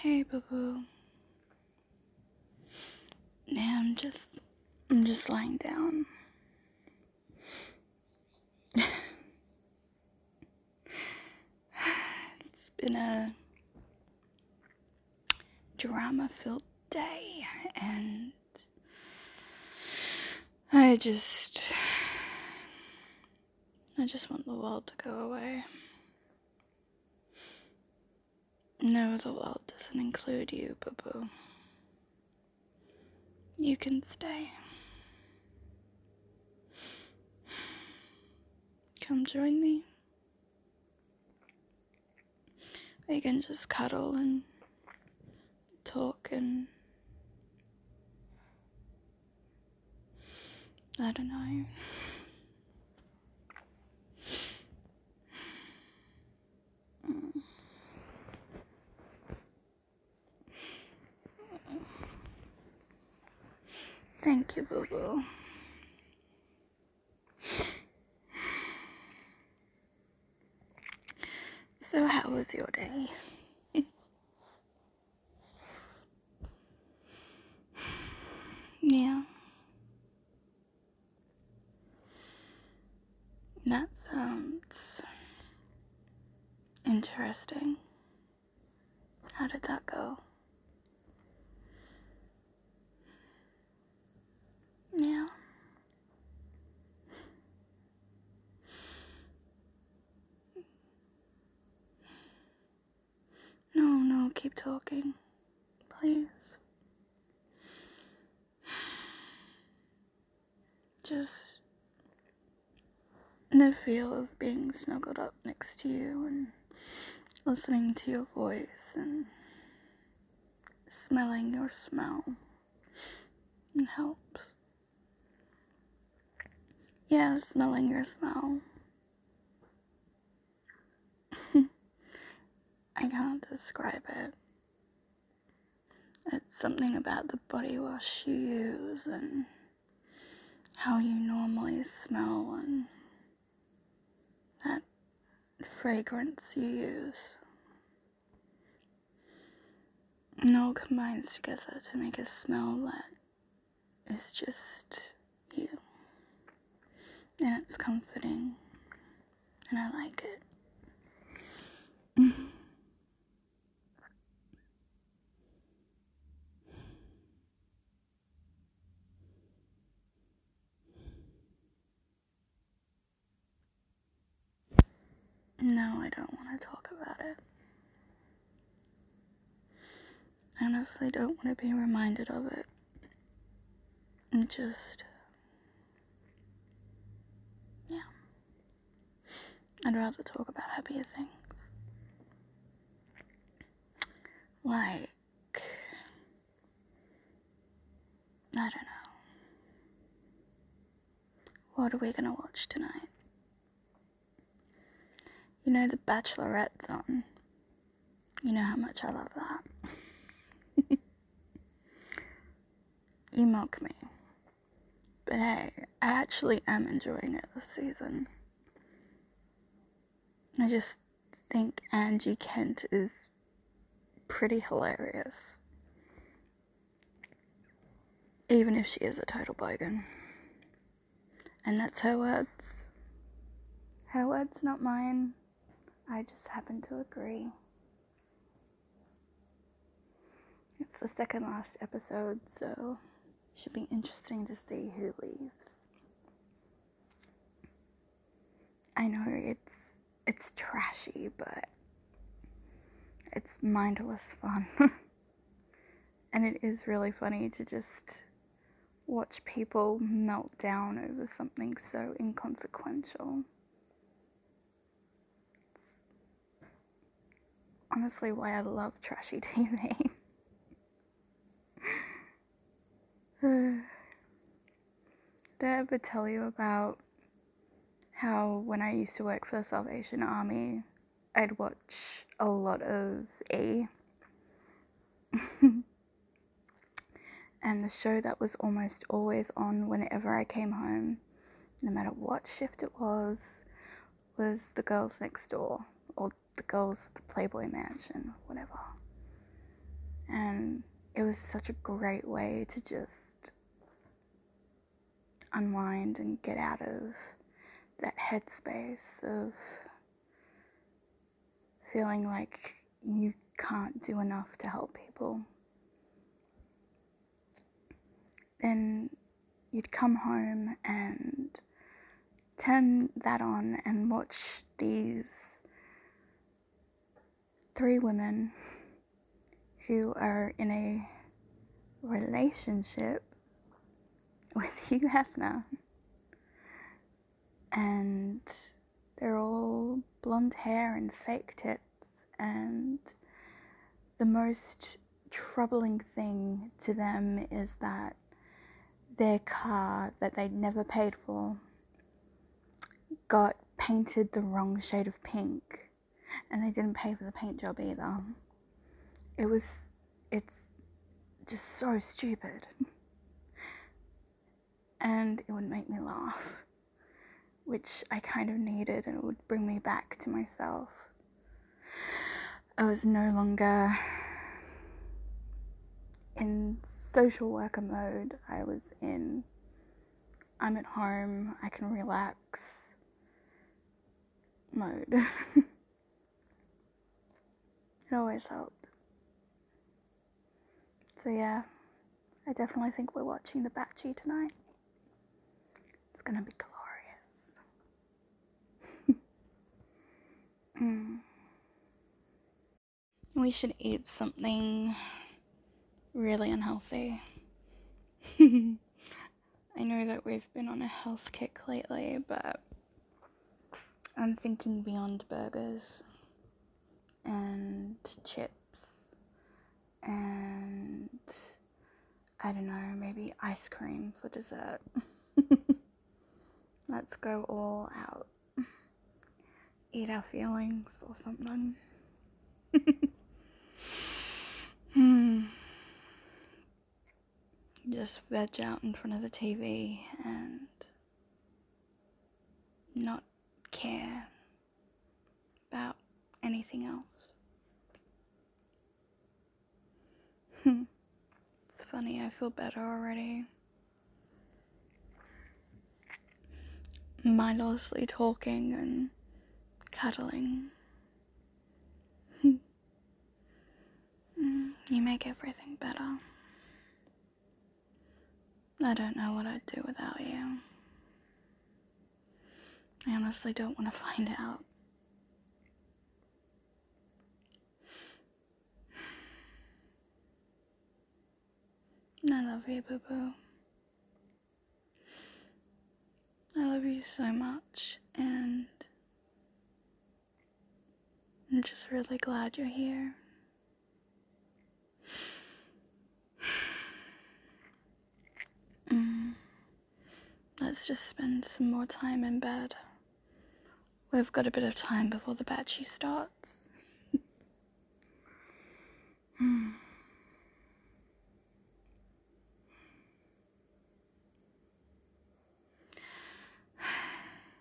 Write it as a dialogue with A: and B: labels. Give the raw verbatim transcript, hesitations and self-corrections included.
A: Hey, boo boo. Yeah, I'm just, I'm just lying down. It's been a drama-filled day, and I just, I just want the world to go away. No, the world doesn't include you, boo boo. You can stay. Come join me. We can just cuddle and talk and I don't know. Thank you, boo boo. So how was your day? Yeah. That sounds interesting. How did that go? Yeah. No, no, keep talking. Please. Just the feel of being snuggled up next to you and listening to your voice and smelling your smell. It helps. Yeah, smelling your smell. I can't describe it. It's something about the body wash you use and how you normally smell and that fragrance you use. It all combines together to make a smell that is just you. And it's comforting. And I like it. Mm-hmm. No, I don't want to talk about it. I honestly don't want to be reminded of it. And just, yeah. I'd rather talk about happier things. Like, I don't know. What are we gonna watch tonight? You know The Bachelorette's on. You know how much I love that. You mock me. But hey, I actually am enjoying it this season. I just think Angie Kent is pretty hilarious. Even if she is a total bogan. And that's her words. Her words, not mine. I just happen to agree. It's the second last episode, so it should be interesting to see who leaves. I know it's it's trashy, but it's mindless fun. And it is really funny to just watch people melt down over something so inconsequential. It's honestly why I love trashy T V. Did I ever tell you about how when I used to work for the Salvation Army, I'd watch a lot of E? And the show that was almost always on whenever I came home, no matter what shift it was, was The Girls Next Door, or The Girls of the Playboy Mansion, whatever. and it was such a great way to just unwind and get out of that headspace of feeling like you can't do enough to help people. Then you'd come home and turn that on and watch these three women who are in a relationship with Hugh Hefner, and they're all blonde hair and fake tits, and the most troubling thing to them is that their car that they'd never paid for got painted the wrong shade of pink, and they didn't pay for the paint job either. It was, it's just so stupid. And it would make me laugh, which I kind of needed, and it would bring me back to myself. I was no longer in social worker mode. I was in, I'm at home, I can relax mode. It always helped. So yeah, I definitely think we're watching The Batchy tonight. It's gonna be glorious. mm. We should eat something really unhealthy. I know that we've been on a health kick lately, but I'm thinking beyond burgers and chips and I don't know, maybe ice cream for dessert. Let's go all out. Eat our feelings or something. hmm. Just veg out in front of the T V and not care about anything else. It's funny, I feel better already. Mindlessly talking and cuddling. You make everything better. I don't know what I'd do without you. I honestly don't want to find out. I love you, boo-boo. I love you so much, and I'm just really glad you're here. Mm. Let's just spend some more time in bed. We've got a bit of time before the batchy starts.